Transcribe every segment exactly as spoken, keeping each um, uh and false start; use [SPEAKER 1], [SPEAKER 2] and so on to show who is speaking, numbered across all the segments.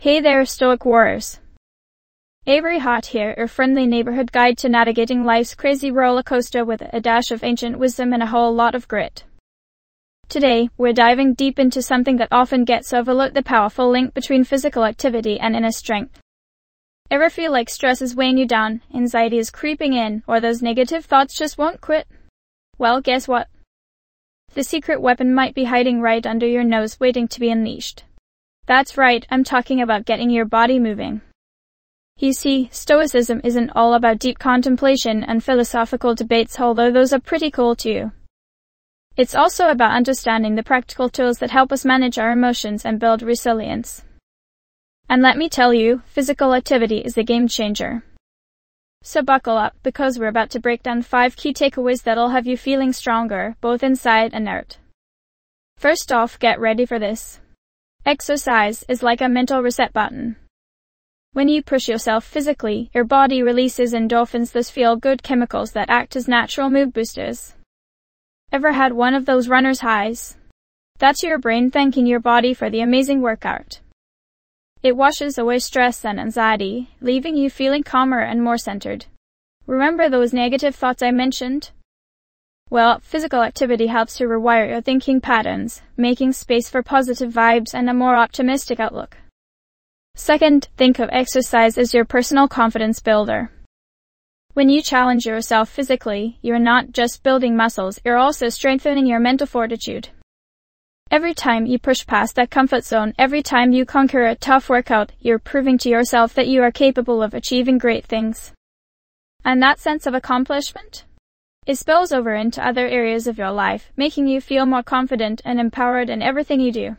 [SPEAKER 1] Hey there, Stoic Warriors. Avery Hott here, your friendly neighborhood guide to navigating life's crazy roller coaster with a dash of ancient wisdom and a whole lot of grit. Today, we're diving deep into something that often gets overlooked: the powerful link between physical activity and inner strength. Ever feel like stress is weighing you down, anxiety is creeping in, or those negative thoughts just won't quit? Well, guess what? The secret weapon might be hiding right under your nose, waiting to be unleashed. That's right, I'm talking about getting your body moving. You see, Stoicism isn't all about deep contemplation and philosophical debates, although those are pretty cool too. It's also about understanding the practical tools that help us manage our emotions and build resilience. And let me tell you, physical activity is a game changer. So buckle up, because we're about to break down five key takeaways that'll have you feeling stronger, both inside and out. First off, get ready for this. Exercise is like a mental reset button. When you push yourself physically, your body releases endorphins, those feel-good chemicals that act as natural mood boosters. Ever had one of those runner's highs? That's your brain thanking your body for the amazing workout. It washes away stress and anxiety, leaving you feeling calmer and more centered. Remember those negative thoughts I mentioned? Well, physical activity helps to rewire your thinking patterns, making space for positive vibes and a more optimistic outlook. Second, think of exercise as your personal confidence builder. When you challenge yourself physically, you're not just building muscles, you're also strengthening your mental fortitude. Every time you push past that comfort zone, every time you conquer a tough workout, you're proving to yourself that you are capable of achieving great things. And that sense of accomplishment? It spills over into other areas of your life, making you feel more confident and empowered in everything you do.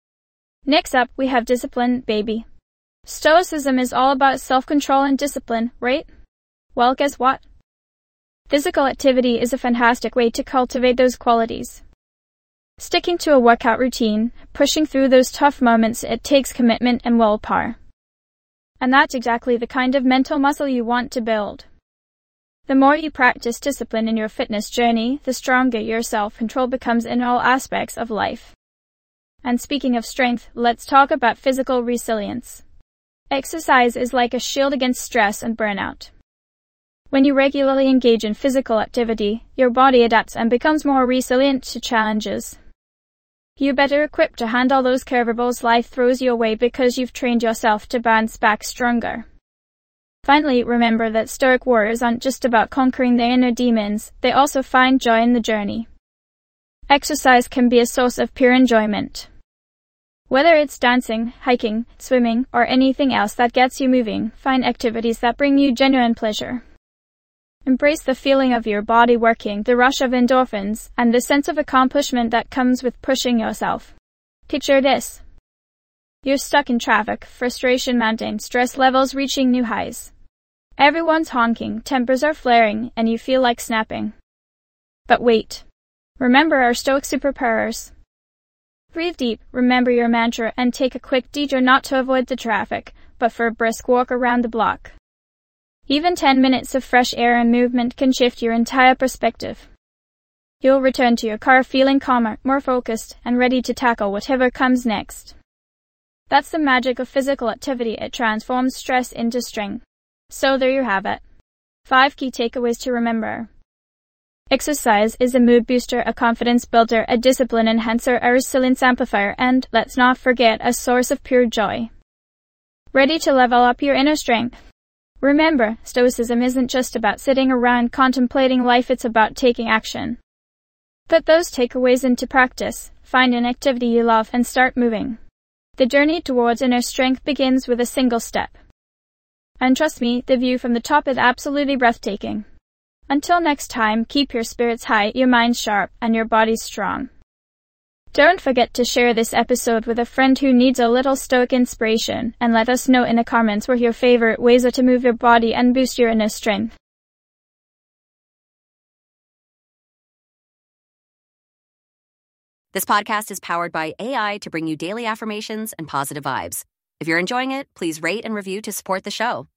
[SPEAKER 1] Next up, we have discipline, baby. Stoicism is all about self-control and discipline, right? Well, guess what? Physical activity is a fantastic way to cultivate those qualities. Sticking to a workout routine, pushing through those tough moments, it takes commitment and willpower. And that's exactly the kind of mental muscle you want to build. The more you practice discipline in your fitness journey, the stronger your self-control becomes in all aspects of life. And speaking of strength, let's talk about physical resilience. Exercise is like a shield against stress and burnout. When you regularly engage in physical activity, your body adapts and becomes more resilient to challenges. You're better equipped to handle those curveballs life throws your way because you've trained yourself to bounce back stronger. Finally, remember that Stoic warriors aren't just about conquering their inner demons, they also find joy in the journey. Exercise can be a source of pure enjoyment. Whether it's dancing, hiking, swimming, or anything else that gets you moving, find activities that bring you genuine pleasure. Embrace the feeling of your body working, the rush of endorphins, and the sense of accomplishment that comes with pushing yourself. Picture this. You're stuck in traffic, frustration mounting, stress levels reaching new highs. Everyone's honking, tempers are flaring, and you feel like snapping. But wait. Remember our Stoic superpowers. Breathe deep, remember your mantra, and take a quick detour, not to avoid the traffic, but for a brisk walk around the block. Even ten minutes of fresh air and movement can shift your entire perspective. You'll return to your car feeling calmer, more focused, and ready to tackle whatever comes next. That's the magic of physical activity. It transforms stress into strength. So there you have it. Five key takeaways to remember. Exercise is a mood booster, a confidence builder, a discipline enhancer, a resilience amplifier, and, let's not forget, a source of pure joy. Ready to level up your inner strength? Remember, Stoicism isn't just about sitting around contemplating life, it's about taking action. Put those takeaways into practice, find an activity you love, and start moving. The journey towards inner strength begins with a single step. And trust me, the view from the top is absolutely breathtaking. Until next time, keep your spirits high, your mind sharp, and your body strong. Don't forget to share this episode with a friend who needs a little Stoic inspiration, and let us know in the comments what your favorite ways are to move your body and boost your inner strength.
[SPEAKER 2] This podcast is powered by A I to bring you daily affirmations and positive vibes. If you're enjoying it, please rate and review to support the show.